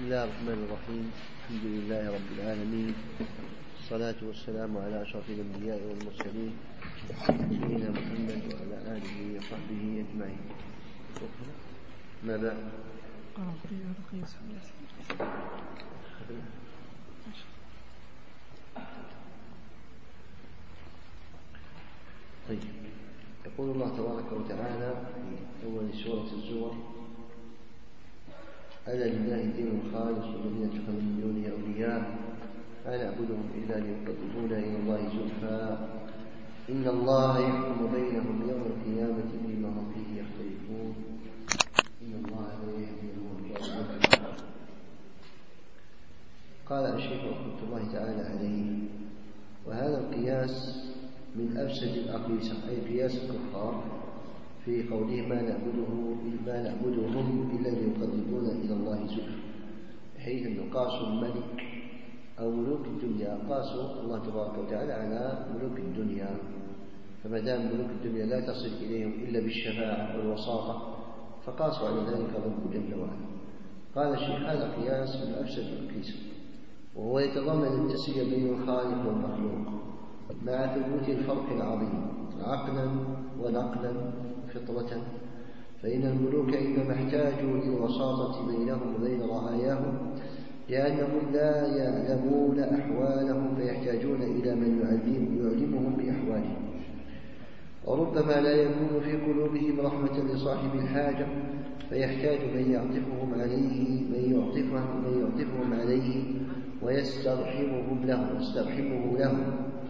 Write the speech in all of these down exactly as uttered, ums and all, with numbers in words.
الله الرحمن الرحيم. الحمد لله رب العالمين، الصلاة والسلام على أشرف الأنبياء والمرسلين سيدنا محمد وعلى آله وصحبه أجمعين. ماذا؟ طيب، يقول الله تبارك وتعالى في أول سورة الزمر: ألا لله الدين الخالص والذين اتخذوا من دونه أولياء ما نعبدهم إلا ليقربونا إلى الله زلفى إن الله يحكم بينهم يوم القيامة فيما هم فيه يختلفون إن الله لا يهدي القوم الظالمين. قال الشيخ رحمة الله تعالى عليه: وهذا القياس من أفسد الأقيسة، أي قياس الكفار في قوله ما نعبده ما نعبدهم إلا ليقربونا إلى الله زلفى، حيث أنه قاسوا الملك أو ملوك الدنيا، قاسوا الله تبارك وتعالى على ملوك الدنيا، فما دام ملوك الدنيا لا تصل إليهم إلا بالشفاعة والوساطة فقاسوا على ذلك رب جل وعلا. قال الشيخ: هذا قياس من أفسد الأقيسة، وهو يتضمن التسوية بين الخالق والمخلوق مع ثبوت الفرق العظيم عقلا ونقلا فطرة، فإن الملوك إنما احتاجوا للوساطة بينهم وبين رعاياهم لأنهم لا يعلمون أحوالهم فيحتاجون إلى من يعلمهم بأحوالهم، وربما لا يكون في قلوبهم رحمة لصاحب الحاجة فيحتاج من يعطفهم عليه من يعطفهم من يعطفهم عليه ويسترحمهم له يسترحمه له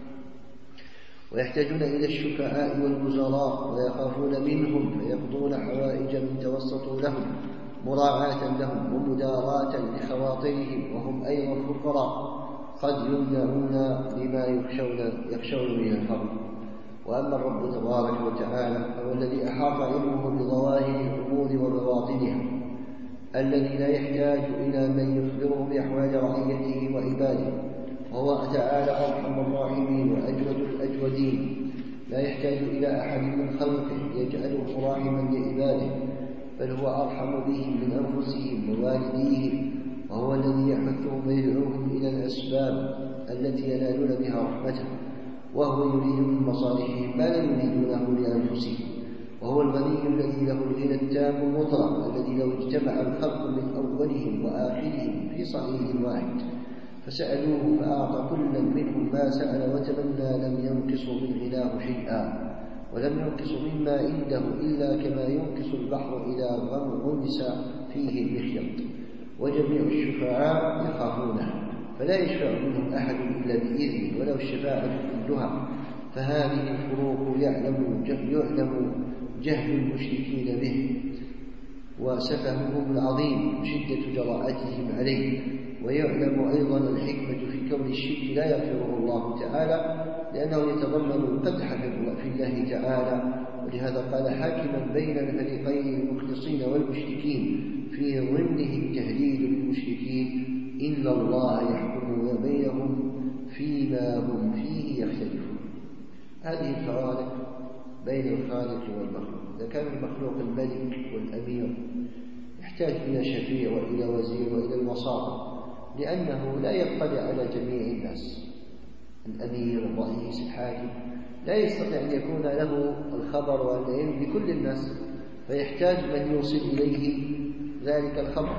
ويحتاجون إلى الشفعاء والوزراء ويخافون منهم فيقضون حوائج من توسطوا لهم مراعاة لهم ومداراة لخواطرهم، وهم أيضا فقراء قد يمنعون لما يخشون يخشون من الفقر. وأما الرب تبارك وتعالى فهو الذي أحاط علمه بظواهر الأمور وبواطنها، الذي لا يحتاج إلى من يخبره بأحوال رعيته وعباده، وهو تعالى أرحم الراحمين وأجود الأجودين، لا يحتاج إلى أحد من خلقه يجعله راحما لعباده، بل هو أرحم بهم من أنفسهم ووالديهم، وهو الذي يحثهم ويدعوهم إلى الأسباب التي ينالون بها رحمته، وهو يريد من مصالحهم ما لا يريدونه لأنفسهم، وهو الغني الذي له الغنى التام المطلق، الذي لو اجتمع الخلق من أولهم وآخرهم في صحيح واحد فسألوه فأعطى كل منهم ما سأل وتمنى لم ينقصوا من غناه شيئا، ولم ينقصوا مما عنده إلا كما ينقص البحر إذا غمس فيه المخيط، وجميع الشفعاء يخافونه فلا يشفع منهم أحد إلا بإذنه ولو الشفاعة كلها. فهذه الفروق يعلم يعلم جهل المشركين به وسفههم العظيم وشدة جراءتهم عليه، ويعلم أيضا الحكمة في كون الشرك لا يغفره الله تعالى لأنه يتضمن القدح في الله تعالى، ولهذا قال حاكما بين الفريقين المخلصين والمشركين في ضمنه التهديد للمشركين: إن الله يحكم بينهم فيما هم فيه يختلفون. هذه الفوارق بين الخالق والمخلوق. إذا كان المخلوق الملك والأمير يحتاج إلى شفيع وإلى وزير وإلى الوساطة لأنه لا يطلع على جميع الناس. الأمير الرئيس الحاكم لا يستطيع أن يكون له الخبر والعلم بكل الناس، فيحتاج من يوصل إليه ذلك الخبر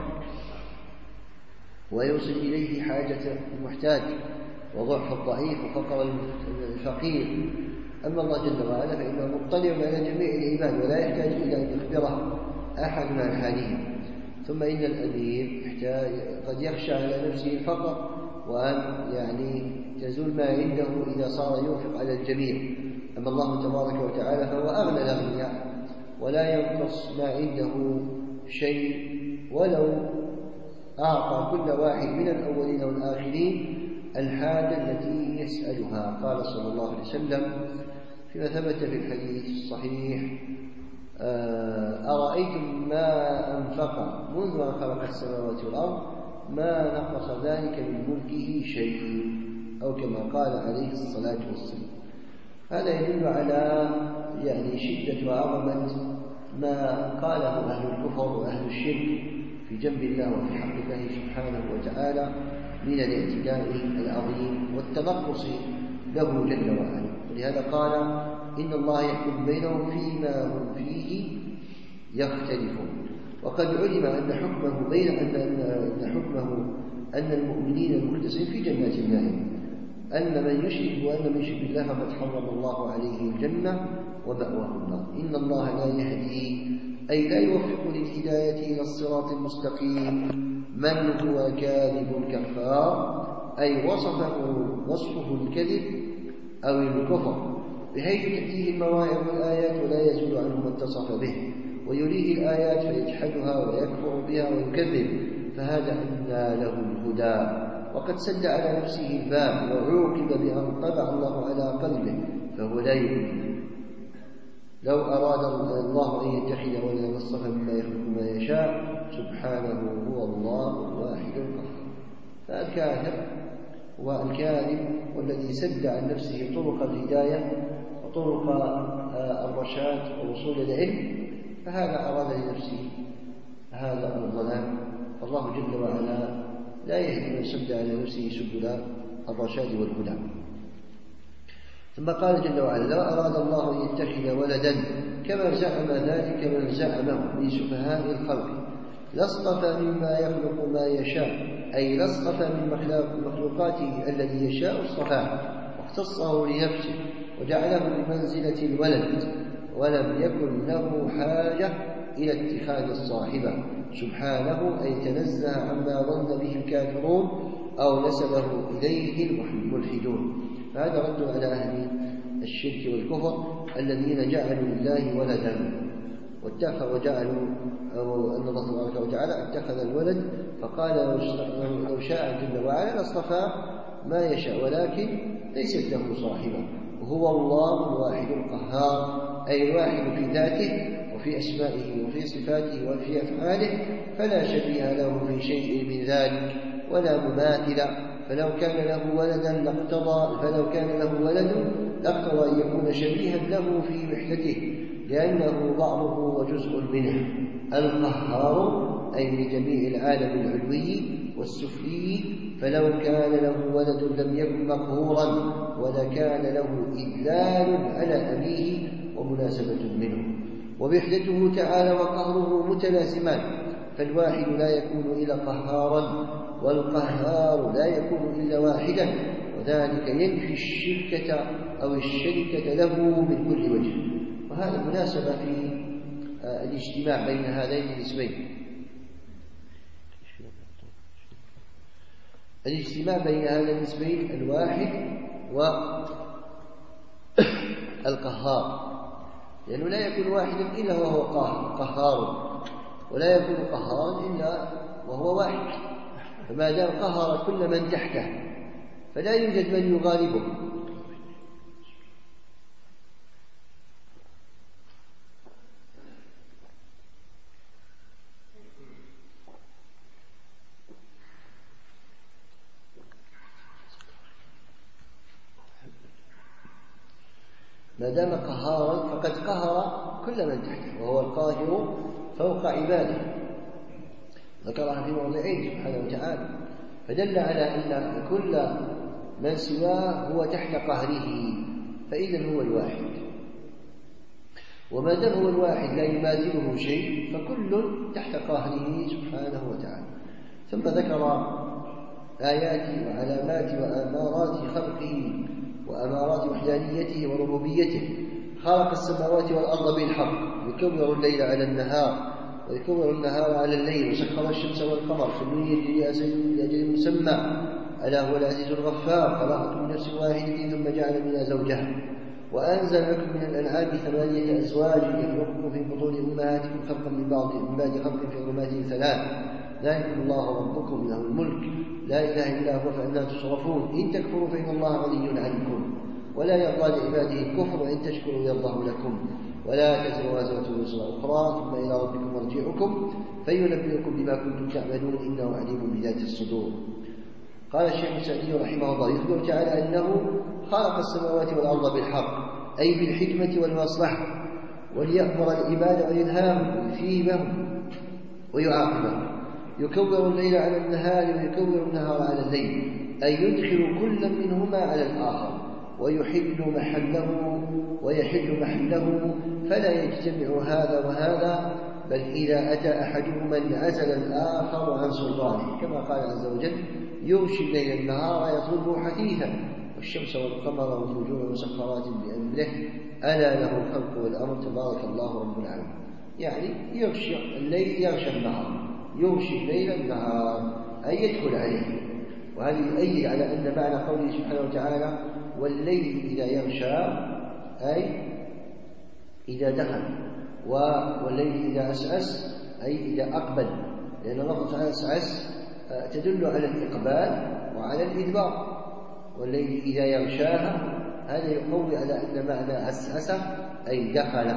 ويوصل إليه حاجة المحتاج وضعف الضعيف وفقر الفقير. أما الله جل وعلا فإنه مطلع على جميع العباد ولا يحتاج إلى أن يخبره أحد عن حالهم. ثم إن الأمير قد يخشى على نفسه الفقر وأن يعني تزول ما عنده إذا صار ينفق على الجميع. أما الله تبارك وتعالى فهو أغنى الأغنياء ولا ينقص ما عنده شيء، ولو أعطى كل واحد من الأولين والآخرين الحاجة التي يسألها. قال صلى الله عليه وسلم فيما ثبت في الحديث الصحيح: أرأيتم ما أنفق منذ أن خلق السماوات والأرض ما نقص ذلك من ملكه شيء، أو كما قال عليه الصلاة والسلام. هذا يدل على يعني شدة وعظمة ما قاله أهل الكفر وأهل الشرك في جنب الله وفي حق الله سبحانه وتعالى من الاعتداء العظيم والتنقص له جل وعلا. ولهذا قال إن الله يحكم بينهم فيما هم فيه يختلفون. وقد علم أن حكمه بين أن حكمه أن المؤمنين المخلصين في جنات النعيم، أن من يشرك وأن من يشرك بالله فقد حرم الله عليه الجنة ومأواه النار. إن الله لا يهدي أي لا يوفق للهداية إلى الصراط المستقيم من هو كاذب كفار، أي وصفه وصفه الكذب أو الكفر، بحيث تأتيه المواعظ والآيات ولا يزول عنه ما اتصف به، ويريه الآيات فيجحدها ويكفر بها ويكذب، فهذا أنى له الهدى. وقد سد على نفسه الباب وعوقب بأن طبع الله على قلبه فهو لا يؤمن. لو أراد الله أن يتخذ ولدا لاصطفى مما يخلق ما يشاء سبحانه هو الله الواحد القهار. فالكافر والكاذب والذي سد عن نفسه طرق الهداية وطرق الرشاد ووصول العلم، فهذا أراد لنفسه هذا الضلال. الله جل وعلا لا يهدي من سد على نفسه سبل الرشاد والهدى. ثم قال جل وعلا لو أراد الله أن يتخذ ولدا كما زعم ذلك من زعمه من سفهاء الخلق لاصطفى مما يخلق ما يشاء، أي لاصطفى من مخلوقاته الذي يشاء اصطفاه واختصه لنفسه وجعله بمنزلة الولد، ولم يكن له حاجة إلى اتخاذ الصاحبة سبحانه، أي تنزه عما ظن به الكافرون أو نسبه إليه الملحدون. فهذا رد على أهل الشرك والكفر الذين جعلوا لله ولدا واتخذوا وجعلوا أو أن الله تبارك وتعالى اتخذ الولد، فقال لو شاء جل وعلا لاصطفى ما يشاء ولكن ليست له صاحبة. وهو الله الواحد القهار، أي الواحد في ذاته وفي أسمائه وفي صفاته وفي أفعاله، فلا شبيه له في شيء من ذلك ولا مماثل. فلو كان له ولدا لاقتضى فلو كان له ولد لاقتضى أن يكون شبيها له في وحدته، لأنه بعضه وجزء منه. القهار أي لجميع العالم العلوي والسفلي، فلو كان له ولد لم يكن مقهورا ولكان له إدلال على أبيه ومناسبة منه. ووحدته تعالى وقهره متلازمان، فالواحد لا يكون إلا قهارا والقهار لا يكون إلا واحدا، وذلك ينفي الشركة أو الشركة له من كل وجه. وهذا مناسبة في الاجتماع بين هذين الاسمين، الاجتماع بين هذين الاسمين الواحد والقهار، لأنه لا يكون واحدا إلا وهو قهار، ولا يكون قهارا إلا وهو واحد. فما دام قهر كل من تحته فلا يوجد من يغالبه. ما دام قهارا فقد قهر كل من تحته، وهو القاهر فوق عباده، ذكرها في موضعين سبحانه وتعالى، فدل على أن كل من سواه هو تحت قهره، فإذا هو الواحد. وما دام هو الواحد لا يماثله شيء فكل تحت قهره سبحانه وتعالى. ثم ذكر آيات وعلامات وأمارات خلقه وأمارات وحدانيته وربوبيته. خلق السماوات والأرض بالحق يكبر الليل على النهار ويكبر النهار على الليل، وسخر الشمس والقمر كل يجري لأجل مسمى، ألا هو العزيز الغفار. خلقكم من نفس واحدة ثم جعل منها زوجها وأنزل لكم من الأنعام ثمانية أزواج يخلقكم في بطون أمهاتكم خلقا من بعض من بعد خلق في ظلمات ثلاث ذلكم الله ربكم له الملك لا إله إلا هو فأنى تصرفون. إن تكفروا فإن الله غني عنكم ولا يرضى لعباده الكفر وإن تشكروا يرضه لكم ولا تزر وازرة وزر أخرى ثم إلى ربكم مرجعكم فينبئكم بما كنتم تعملون إنه عليم بذات الصدور. قال الشيخ السعدي رحمه الله يخبر تعالى أنه خلق السماوات والأرض بالحق أي بالحكمة والمصلحة، وليأمر العباد وينهاهم ويثيبهم ويعاقبهم. يكور الليل على النهار ويكور النهار على الليل، أي يدخل كل منهما على الآخر ويحل محله ويحل محله، فلا يجتمع هذا وهذا، بل إذا أتى أحدهما انعزل الآخر عن سلطانه، كما قال عز وجل: يغشي الليل النهار يطلبه حثيثا، والشمس والقمر والنجوم مسخرات بأمره، ألا له الخلق والأمر، تبارك الله رب العالمين. يعني يغشي الليل يغشى النهار، يغشي الليل النهار أي يدخل عليه. وهذا يؤيد على أن معنى قوله سبحانه وتعالى: والليل إذا يغشى، أي إذا دخل، والليل إذا عسعس أي إذا أقبل، لأن لفظة عسعس تدل على الإقبال وعلى الإدبار. والليل إذا يغشاها هذا يقوي على أن معنى عسعس أي دخل،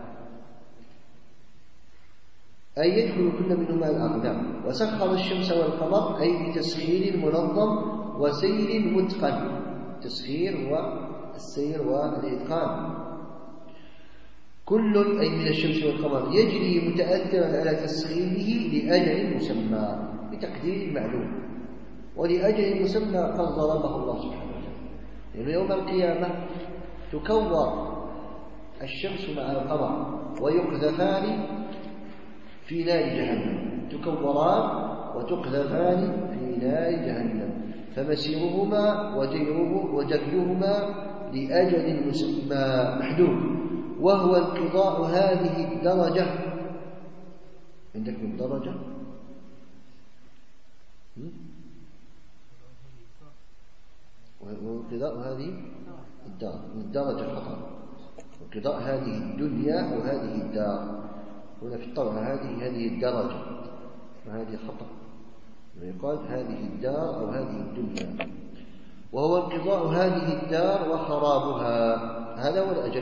أي يدخل كل منهما الأقدام. وسخر الشمس والقمر أي بتسخير منظم وسير متقن، تسخير والسير والإتقان. كل أي من الشمس والقمر يجري متأثرا على تسخيره لأجل مسمى، بتقدير معلوم، ولأجل مسمى قد ضربه الله سبحانه وتعالى. يعني يوم القيامة تكور الشمس مع القمر ويقذفان في نار جهنم، تكوران وتقذفان في نار جهنم، فمسيرهما وجريهما لأجل مسمى محدود، وهو انقضاء هذه الدرجة. عندكم درجة؟ وانقضاء هذه الدار، الدرجة خطأ، انقضاء هذه الدنيا وهذه الدار. هنا في الطبعة هذه هذه الدرجة، وهذه خطأ، يقال هذه الدار أو هذه الدنيا. وهو انقضاء هذه الدار وخرابها، هذا هو الأجل.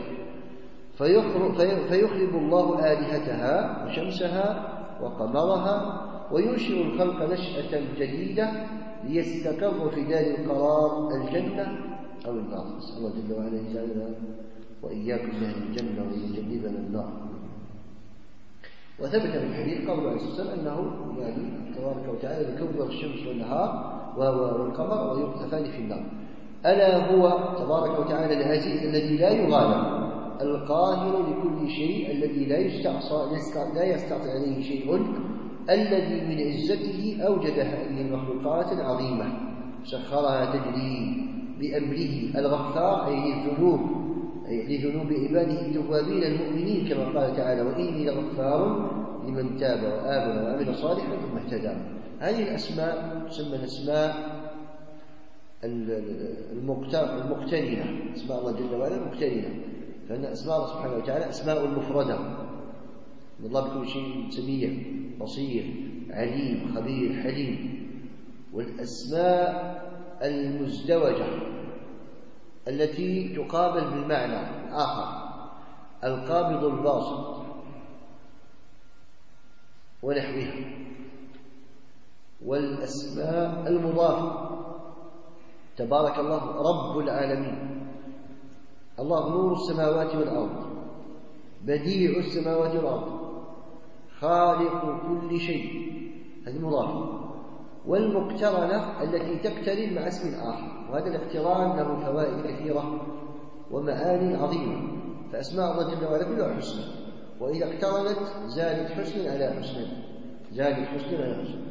فيخرب الله آلهتها وشمسها وقمرها، وينشئ الخلق نشأة جديدة ليستقر في دار القرار الجنة أو النار. نسأل الله جل وعلا يجعلنا وإياكم من أهل الجنة ويجنبنا النار. وثبت في الحديث قول عليه الصلاة والسلام أنه يعني تبارك وتعالى يكور الشمس والنهار والقمر ويقذفان في النار. ألا هو تبارك وتعالى العزيز الذي لا يغالب، القاهر لكل شيء، الذي لا يستعصى لا يستعصي عليه شيء، الذي من عزته أوجد هذه المخلوقات العظيمة، سخرها تجري بأمره، الغفار أي للذنوب، أي لذنوب عباده التوابين المؤمنين، كما قال تعالى: وإني لغفار لمن تاب وآمن وعمل صالحا ثم اهتدى. هذه الأسماء تسمى الأسماء المقترنة، اسماء الله جل وعلا المقترنة، فإن أسماء الله سبحانه وتعالى أسماء مفردة، الله بكل شيء سميع بصير عليم خبير حليم. والأسماء المزدوجة التي تقابل بالمعنى آخر، القابض الباسط ونحوها. والأسماء المضافة، تبارك الله رب العالمين، الله نور السماوات والأرض، بديع السماوات والأرض، خالق كل شيء، هذه مضافة. والمقترنة التي تقترن مع اسم آخر، وهذا الاقتران له فوائد كثيرة ومعاني عظيمة. فأسماء الله جل وعلا كلها حسنى، وإذا اقترنت زادت حسنا على حسنا، زادت حسنا على حسنا.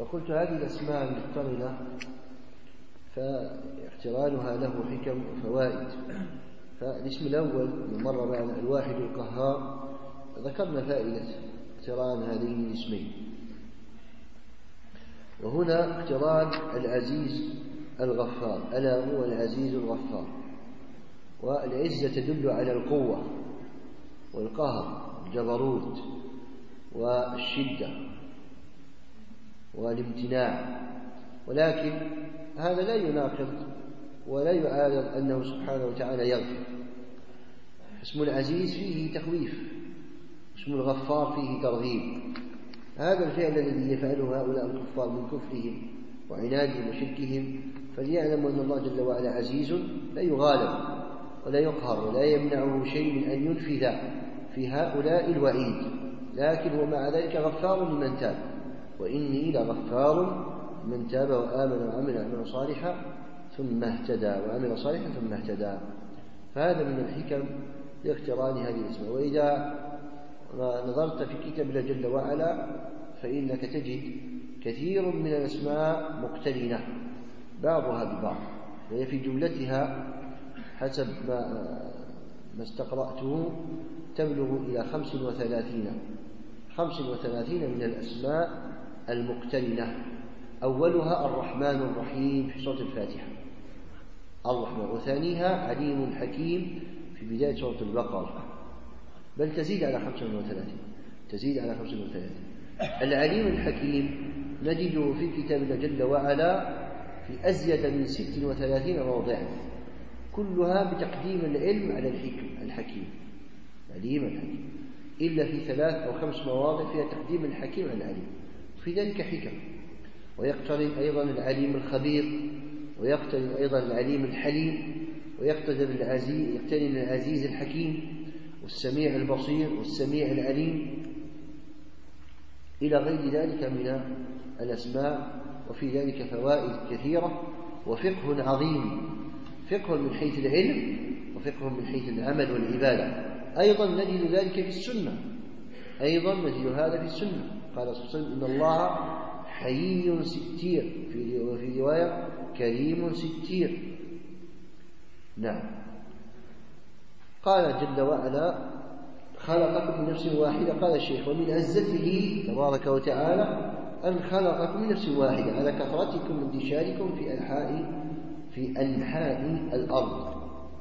فقلت هذه الأسماء المقترنة فاقترانها له حكم وفوائد. فالاسم الأول من مر معنا الواحد القهار، ذكرنا فائدة اقتران هذين الاسمين. وهنا اقتران العزيز الغفار، ألا هو العزيز الغفار. والعزة تدل على القوة والقهر، الجبروت والشدة والامتناع، ولكن هذا لا يناقض ولا يعارض أنه سبحانه وتعالى يغفر. اسم العزيز فيه تخويف، اسم الغفار فيه ترغيب. هذا الفعل الذي يفعله هؤلاء الكفار من كفرهم وعنادهم وشركهم، فليعلموا أن الله جل وعلا عزيز لا يغالب ولا يقهر ولا يمنعه شيء من أن ينفذ في هؤلاء الوعيد، لكن ومع ذلك غفار لمن تاب، وإني لغفار لمن تاب وآمن وعمل عملا صالحا ثم اهتدى وعمل صالحا ثم اهتدى. فهذا من الحكم لاقتران هذه الاسماء. وإذا نظرت في كتاب الله جل وعلا فإنك تجد كثير من الأسماء مقترنة بعضها ببعض، وهي في جملتها حسب ما ما استقرأته تبلغ إلى خمس وثلاثين خمس وثلاثين من الأسماء المقترنة. أولها الرحمن الرحيم في سورة الفاتحة، الرحمن، وثانيها عليم حكيم في بداية سورة البقرة، بل تزيد على خمس وثلاثين تزيد على خمس وثلاثين. العليم الحكيم نجده في كتاب الله جل وعلا في أزيد من ست وثلاثين موضعا، كلها بتقديم العلم على الحكم الحكيم، عليم الحكيم، إلا في ثلاث أو خمس مواضع فيها تقديم الحكيم على العليم، في ذلك حكم. ويقترن أيضا العليم الخبير، ويقترن أيضا العليم الحليم، ويقترن العزيز يقترن العزيز الحكيم، والسميع البصير، والسميع العليم، إلى غير ذلك من الأسماء. وفي ذلك فوائد كثيرة وفقه عظيم، فقه من حيث العلم وفقه من حيث العمل والعبادة. أيضا نجد ذلك في السنة، أيضا نجد هذا في السنة. قال صلى الله عليه وسلم إن الله حيي ستير، وفي رواية كريم ستير. نعم. قال جل وعلا خلقكم من نفس واحدة. قال الشيخ ومن عزته تبارك وتعالى أن خلقكم من نفس واحدة على كثرتكم وانتشاركم في أنحاء في أنحاء الأرض.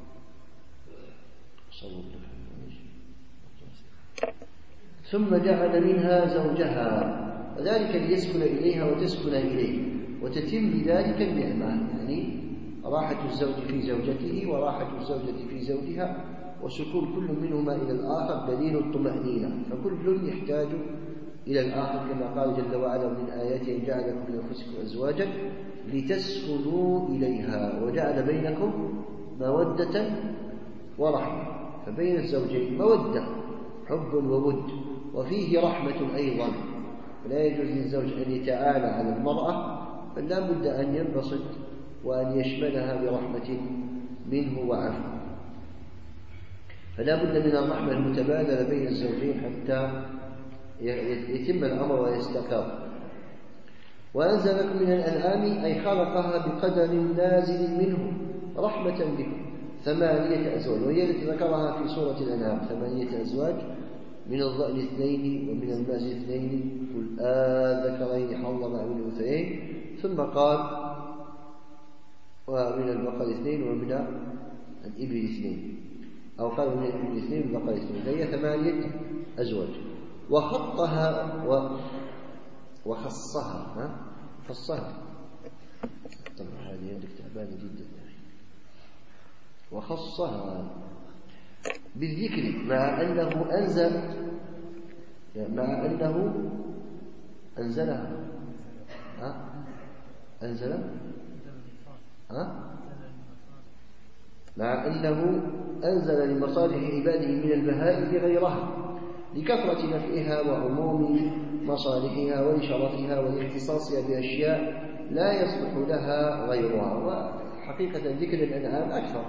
ثم جعل منها زوجها وذلك ليسكن إليها وتسكن إليه وتتم بذلك النعمة، يعني راحة الزوج في زوجته وراحة الزوجة في زوجها، وسكون كل منهما إلى الآخر دليل الطمأنينة، فكل يحتاج إلى الآخر كما قال جل وعلا من آياته أن جعل لكم من أنفسكم أزواجا لتسكنوا إليها وجعل بينكم مودة ورحمة. فبين الزوجين مودة حب وود، وفيه رحمة أيضا، ولا يجوز للزوج أن يتعالى على المرأة، بل لا بد أن ينبسط وأن يشملها برحمة منه وعفو. فلا بد من الرحمة المتبادلة بين الزوجين حتى يتم الأمر ويستقر. وأنزل لكم من الأنعام أي خلقها بقدر نازل منه رحمة بكم ثمانية أزواج، وهي التي ذكرها في سورة الأنعام ثمانية أزواج من الضأن اثنين ومن الماز اثنين قل آذكرين حرم أم الأنثيين، ثم قال ومن البقر اثنين ومن الإبل اثنين، أو قال من الإبل اثنين ومن البقر اثنين، فهي ثمانية أزواج. وخطها و... وخصها ها؟ خصها طبعا هذه عندك تعبانة جدا. وخصها بالذكر مع أنه أنزل مع أنه أنزلها ها؟ أنزل ها؟ مع أنه أنزل لمصالح عباده من البهائم غيرها لكثرة نفعها وعموم مصالحها ولشرفها ولاختصاصها بأشياء لا يصلح لها غيرها. وحقيقة ذكر الأنعام أكثر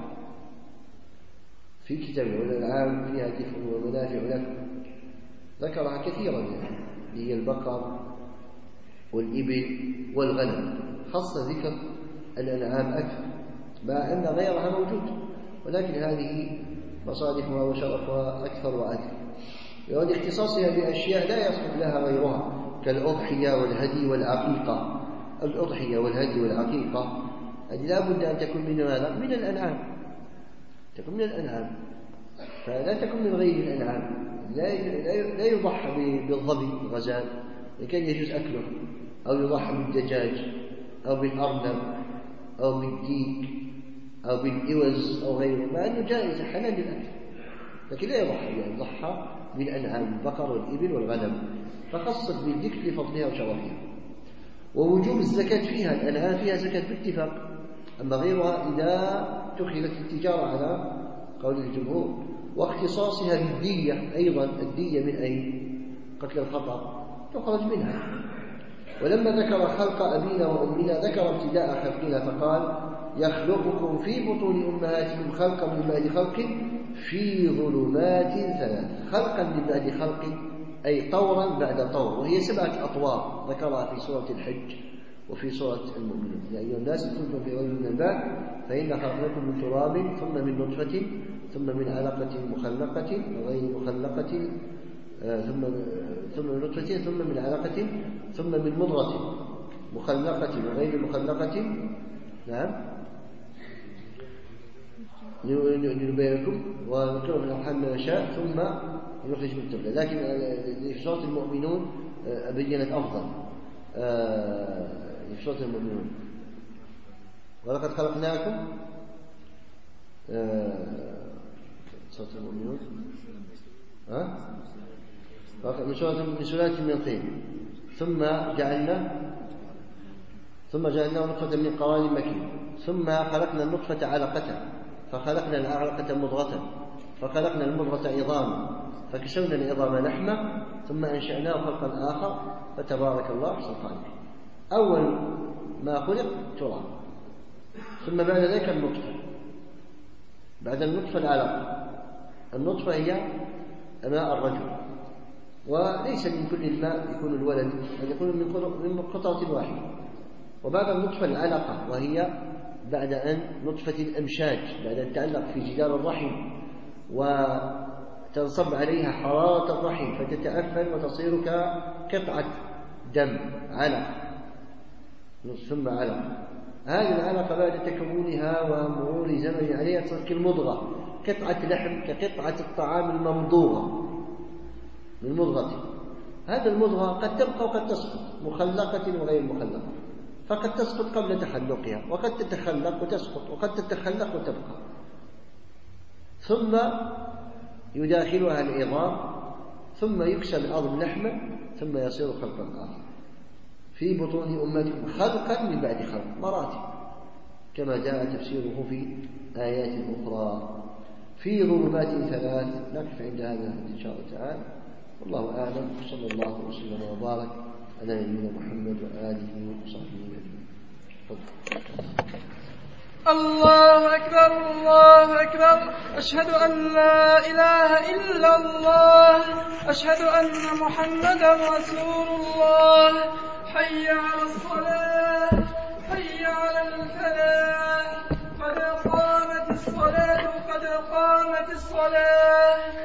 في كتاب والأنعام فيها دفء ومنافع لكم، ذكرها كثيرا، يعني هي البقر والإبل والغنم، خص ذكر الأنعام أكثر مع أن غيرها موجود، ولكن هذه مصادفها وشرفها أكثر وأكثر، وعند اختصاصها بأشياء لا يصلح لها غيرها كالأضحية والهدي والعقيقة. الأضحية والهدي والعقيقة هذه لا بد أن تكون من ماذا؟ من الأنعام، تكون من الأنعام، فلا تكون من غير الأنعام. لا يضحى بالظبي الغزال لكي يجوز أكله، أو يضحى بالدجاج أو بالأرنب أو بالديك أو بالإوز أو غيره، مع أنه جائز حلال للأكل، لكن لا يضحى يعني يضحى بالأنعام البقر والإبل والغنم، فخصت بالذكر لفضلها وشرفها. ووجوب الزكاة فيها، الأنعام فيها زكاة باتفاق، أما غيرها إذا اتخذت التجارة على قول الجمهور. واختصاصها بالدية أيضا، الدية من أين؟ قتل الخطأ تخرج منها. ولما ذكر خلق أبينا وأمنا ذكر ابتداء خلقنا فقال يخلقكم في بطون أمهاتكم خلقا من بعد خلق في ظلمات ثلاث. خلقا من بعد خلق أي طورا بعد طور، وهي سبعة أطوار ذكرها في سورة الحج وفي سورة المؤمنون. يا أيها الناس كنتم في غير من الماء فإن خلقناكم من تراب ثم من نطفة ثم من علقة مخلقة وغير مخلقة ثم ثم من نطفة ثم من علقة ثم من مضغة مخلقة وغير مخلقة. نعم نبينكم ونقر من الأرحام ما نشاء ثم نخرج من طفلا، لكن في سورة المؤمنون بينت أفضل. في سورة المؤمنون ولقد خلقناكم سورة المؤمنون ها من سلالة من طين ثم جعلنا ثم جعلناه نطفة من قرار مكين ثم خلقنا النطفة علقة فخلقنا العلقة مضغة فخلقنا المضغة عظاما فكسونا العظام لحمة ثم أنشأناه خلقا آخر فتبارك الله أحسن الخالقين. أول ما خلق تراب، ثم بعد ذلك النطفة، بعد النطفة العلقة. النطفة هي ماء الرجل، وليس من كل الماء يكون الولد، بل يكون من قطرة واحدة. وبعد النطفة العلقة وهي بعد أن نطفة الأمشاج، بعد أن تعلق في جدار الرحم وتنصب عليها حرارة الرحم فتتأفل وتصير كقطعة دم علق، ثم علق. هذه العلقة بعد تكونها ومرور زمن عليها تصير كالمضغة، قطعة لحم كقطعة الطعام الممضوغة من مضغة. هذا المضغة قد تبقى وقد تسقط، مخلقة وغير مخلقة، فقد تسقط قبل تخلقها وقد تتخلق وتسقط وقد تتخلق وتبقى. ثم يداخلها العظام ثم يكسى العظم لحما ثم يصير خلقا آخر. في بطون أمتكم خلقا من بعد خلق، مراتب كما جاء تفسيره في آيات أخرى. في ظلمات ثلاث. نقف عند هذا إن شاء الله تعالى، والله أعلم. صلى الله وسلم وبارك على نبينا محمد وآله وصحبه أجمعين. الله أكبر الله أكبر، أشهد أن لا إله إلا الله، أشهد أن محمدا رسول الله. حي على الصلاة حي على الفلاح، قد قامت الصلاة قد قامت الصلاة.